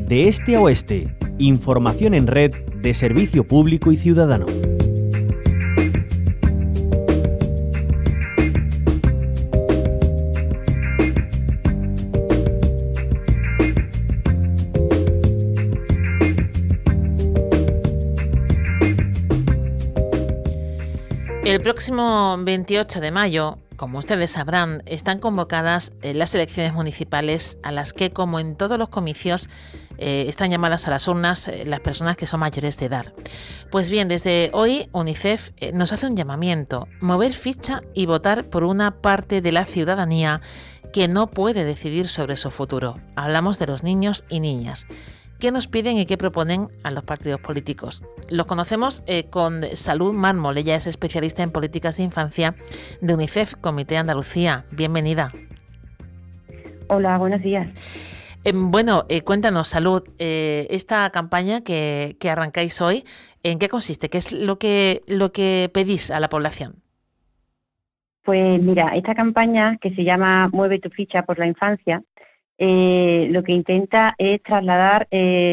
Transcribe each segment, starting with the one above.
De este a oeste, información en red de servicio público y ciudadano. El próximo 28 de mayo, como ustedes sabrán, están convocadas las elecciones municipales a las que, como en todos los comicios, están llamadas a las urnas las personas que son mayores de edad. Pues bien, desde hoy UNICEF nos hace un llamamiento: mover ficha y votar por una parte de la ciudadanía que no puede decidir sobre su futuro. Hablamos de los niños y niñas. ¿Qué nos piden y qué proponen a los partidos políticos? Los conocemos con Salud Mármol. Ella es especialista en políticas de infancia de UNICEF, Comité Andalucía. Bienvenida. Hola, buenos días. Cuéntanos, Salud, esta campaña que arrancáis hoy, ¿en qué consiste? ¿Qué es lo que pedís a la población? Pues mira, esta campaña que se llama Mueve tu ficha por la infancia, lo que intenta es trasladar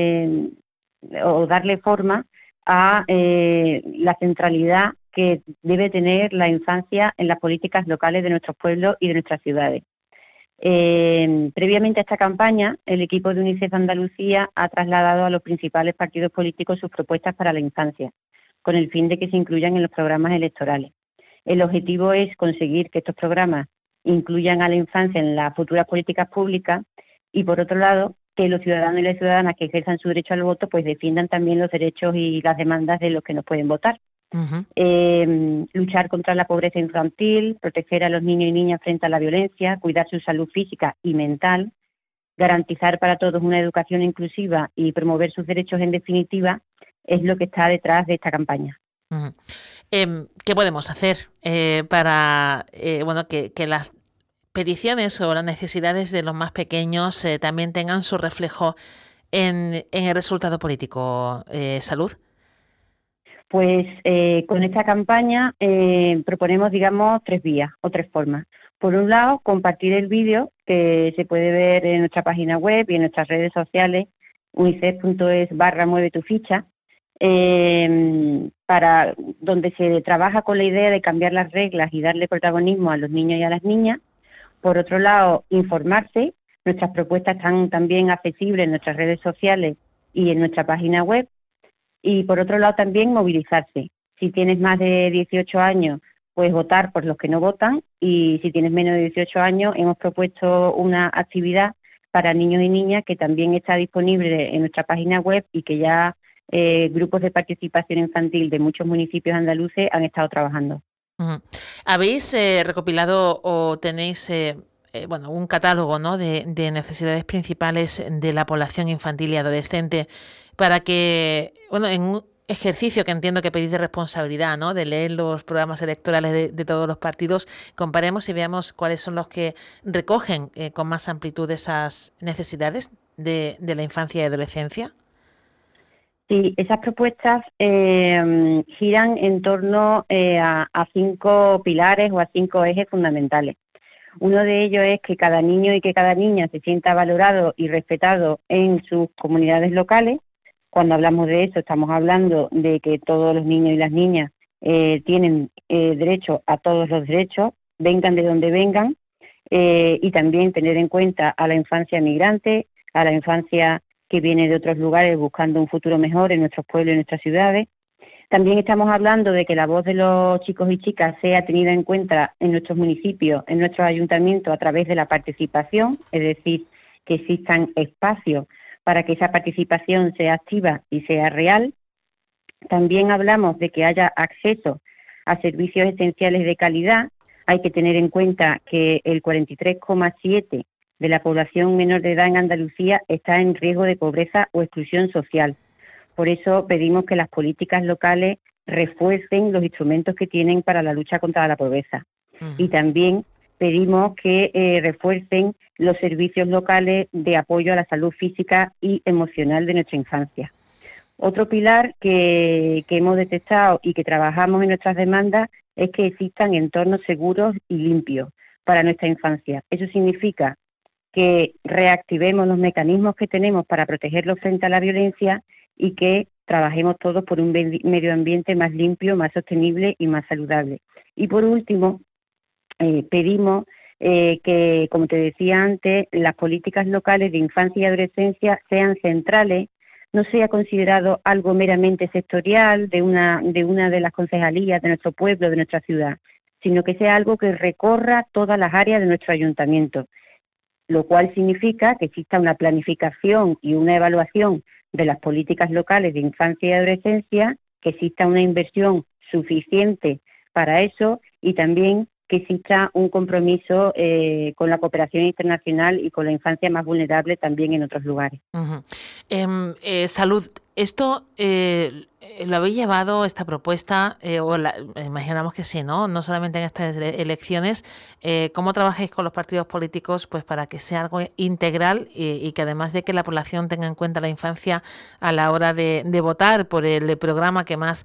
o darle forma a la centralidad que debe tener la infancia en las políticas locales de nuestros pueblos y de nuestras ciudades. Previamente a esta campaña, el equipo de UNICEF Andalucía ha trasladado a los principales partidos políticos sus propuestas para la infancia, con el fin de que se incluyan en los programas electorales. El objetivo es conseguir que estos programas incluyan a la infancia en las futuras políticas públicas y, por otro lado, que los ciudadanos y las ciudadanas que ejerzan su derecho al voto pues defiendan también los derechos y las demandas de los que nos pueden votar. Luchar contra la pobreza infantil, proteger a los niños y niñas frente a la violencia, cuidar su salud física y mental, garantizar para todos una educación inclusiva y promover sus derechos, en definitiva, es lo que está detrás de esta campaña. ¿Qué podemos hacer para que las peticiones o las necesidades de los más pequeños también tengan su reflejo en el resultado político? Salud. Pues con esta campaña proponemos, digamos, tres vías o tres formas. Por un lado, compartir el vídeo que se puede ver en nuestra página web y en nuestras redes sociales, unicef.es/mueve tu ficha, para donde se trabaja con la idea de cambiar las reglas y darle protagonismo a los niños y a las niñas. Por otro lado, informarse. Nuestras propuestas están también accesibles en nuestras redes sociales y en nuestra página web. Y por otro lado también movilizarse. Si tienes más de 18 años, puedes votar por los que no votan, y si tienes menos de 18 años, hemos propuesto una actividad para niños y niñas que también está disponible en nuestra página web y que ya grupos de participación infantil de muchos municipios andaluces han estado trabajando. ¿Habéis recopilado o tenéis un catálogo, ¿no?, de necesidades principales de la población infantil y adolescente para que, en un ejercicio que entiendo que pedís de responsabilidad, ¿no?, de leer los programas electorales de todos los partidos, comparemos y veamos cuáles son los que recogen con más amplitud esas necesidades de la infancia y adolescencia? Sí, esas propuestas giran en torno a 5 pilares o a 5 ejes fundamentales. Uno de ellos es que cada niño y que cada niña se sienta valorado y respetado en sus comunidades locales. Cuando hablamos de eso, estamos hablando de que todos los niños y las niñas tienen derecho a todos los derechos, vengan de donde vengan, y también tener en cuenta a la infancia migrante, a la infancia que viene de otros lugares buscando un futuro mejor en nuestros pueblos y nuestras ciudades. También estamos hablando de que la voz de los chicos y chicas sea tenida en cuenta en nuestros municipios, en nuestros ayuntamientos, a través de la participación, es decir, que existan espacios para que esa participación sea activa y sea real. También hablamos de que haya acceso a servicios esenciales de calidad. Hay que tener en cuenta que el 43,7% de la población menor de edad en Andalucía está en riesgo de pobreza o exclusión social. Por eso pedimos que las políticas locales refuercen los instrumentos que tienen para la lucha contra la pobreza. Y también pedimos que refuercen los servicios locales de apoyo a la salud física y emocional de nuestra infancia. Otro pilar que hemos detectado y que trabajamos en nuestras demandas es que existan entornos seguros y limpios para nuestra infancia. Eso significa que reactivemos los mecanismos que tenemos para protegerlos frente a la violencia y que trabajemos todos por un medio ambiente más limpio, más sostenible y más saludable. Y por último, pedimos que, como te decía antes, las políticas locales de infancia y adolescencia sean centrales, no sea considerado algo meramente sectorial de una de las concejalías de nuestro pueblo, de nuestra ciudad, sino que sea algo que recorra todas las áreas de nuestro ayuntamiento, lo cual significa que exista una planificación y una evaluación de las políticas locales de infancia y adolescencia, que exista una inversión suficiente para eso y también que exista un compromiso con la cooperación internacional y con la infancia más vulnerable también en otros lugares. Salud, esto lo habéis llevado, esta propuesta, imaginamos que sí, ¿no? No solamente en estas elecciones. ¿Cómo trabajáis con los partidos políticos pues para que sea algo integral y que además de que la población tenga en cuenta la infancia a la hora de votar por el programa que más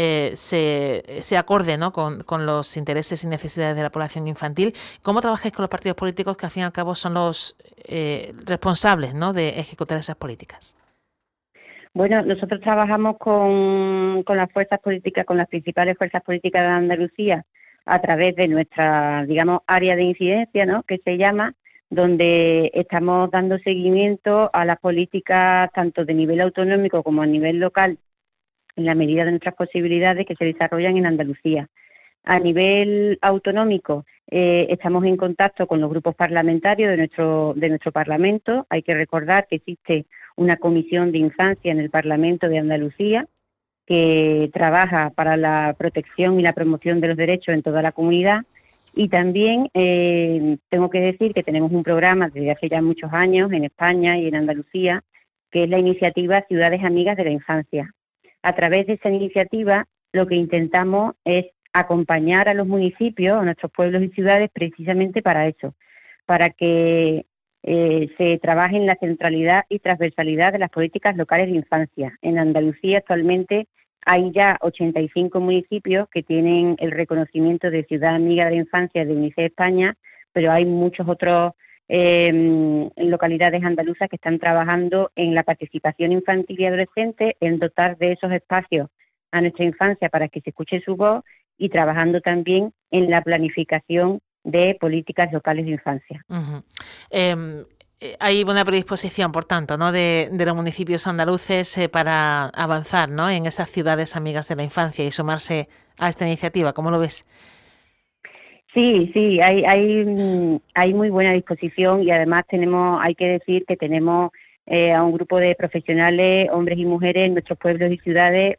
se acorde, ¿no? con los intereses y necesidades de la población infantil? ¿Cómo trabajáis con los partidos políticos que al fin y al cabo son los responsables, ¿no? de ejecutar esas políticas? Bueno, nosotros trabajamos con las fuerzas políticas, con las principales fuerzas políticas de Andalucía a través de nuestra, digamos, área de incidencia, ¿no? que se llama, donde estamos dando seguimiento a las políticas tanto de nivel autonómico como a nivel local en la medida de nuestras posibilidades que se desarrollan en Andalucía. A nivel autonómico estamos en contacto con los grupos parlamentarios de nuestro Parlamento. Hay que recordar que existe una comisión de infancia en el Parlamento de Andalucía que trabaja para la protección y la promoción de los derechos en toda la comunidad. Y también tengo que decir que tenemos un programa desde hace ya muchos años en España y en Andalucía, que es la iniciativa Ciudades Amigas de la Infancia. A través de esta iniciativa lo que intentamos es acompañar a los municipios, a nuestros pueblos y ciudades precisamente para eso, para que se trabaje en la centralidad y transversalidad de las políticas locales de infancia. En Andalucía actualmente hay ya 85 municipios que tienen el reconocimiento de Ciudad Amiga de la Infancia de UNICEF España, pero hay muchos otros localidades andaluzas que están trabajando en la participación infantil y adolescente, en dotar de esos espacios a nuestra infancia para que se escuche su voz y trabajando también en la planificación de políticas locales de infancia. Uh-huh. Hay una predisposición, por tanto, ¿no? de los municipios andaluces para avanzar, ¿no? en esas ciudades amigas de la infancia y sumarse a esta iniciativa. ¿Cómo lo ves? Sí, hay muy buena disposición y además hay que decir que tenemos a un grupo de profesionales, hombres y mujeres en nuestros pueblos y ciudades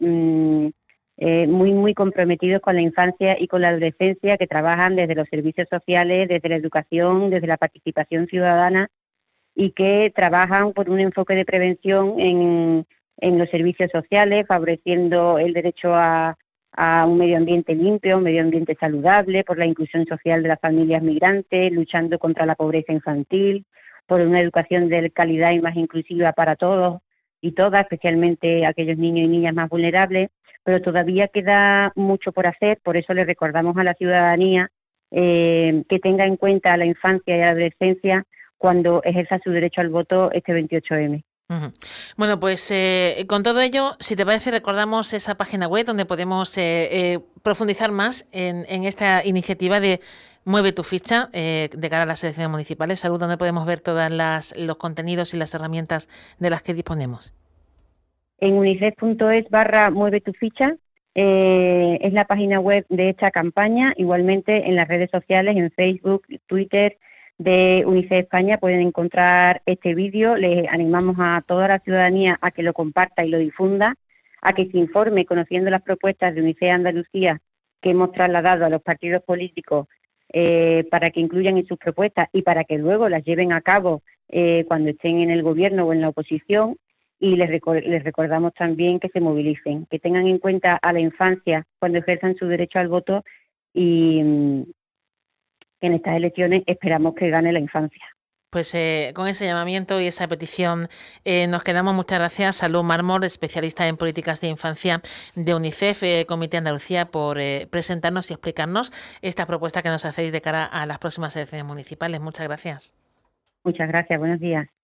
muy comprometidos con la infancia y con la adolescencia, que trabajan desde los servicios sociales, desde la educación, desde la participación ciudadana y que trabajan por un enfoque de prevención en los servicios sociales, favoreciendo el derecho a un medio ambiente limpio, un medio ambiente saludable, por la inclusión social de las familias migrantes, luchando contra la pobreza infantil, por una educación de calidad y más inclusiva para todos y todas, especialmente aquellos niños y niñas más vulnerables, pero todavía queda mucho por hacer. Por eso le recordamos a la ciudadanía que tenga en cuenta a la infancia y a la adolescencia cuando ejerza su derecho al voto este 28M. Uh-huh. Bueno, pues con todo ello, si te parece, recordamos esa página web donde podemos profundizar más en esta iniciativa de Mueve tu ficha de cara a las elecciones municipales. Salud, donde podemos ver todos los contenidos y las herramientas de las que disponemos. En unicef.es/mueve tu ficha es la página web de esta campaña. Igualmente en las redes sociales, en Facebook, Twitter de UNICEF España pueden encontrar este vídeo. Les animamos a toda la ciudadanía a que lo comparta y lo difunda, a que se informe conociendo las propuestas de UNICEF Andalucía que hemos trasladado a los partidos políticos para que incluyan en sus propuestas y para que luego las lleven a cabo cuando estén en el gobierno o en la oposición. Y les recordamos también que se movilicen, que tengan en cuenta a la infancia cuando ejerzan su derecho al voto y en estas elecciones esperamos que gane la infancia. Pues con ese llamamiento y esa petición nos quedamos. Muchas gracias. Salud Mármol, especialista en políticas de infancia de UNICEF, Comité Andalucía, por presentarnos y explicarnos esta propuesta que nos hacéis de cara a las próximas elecciones municipales. Muchas gracias. Muchas gracias, buenos días.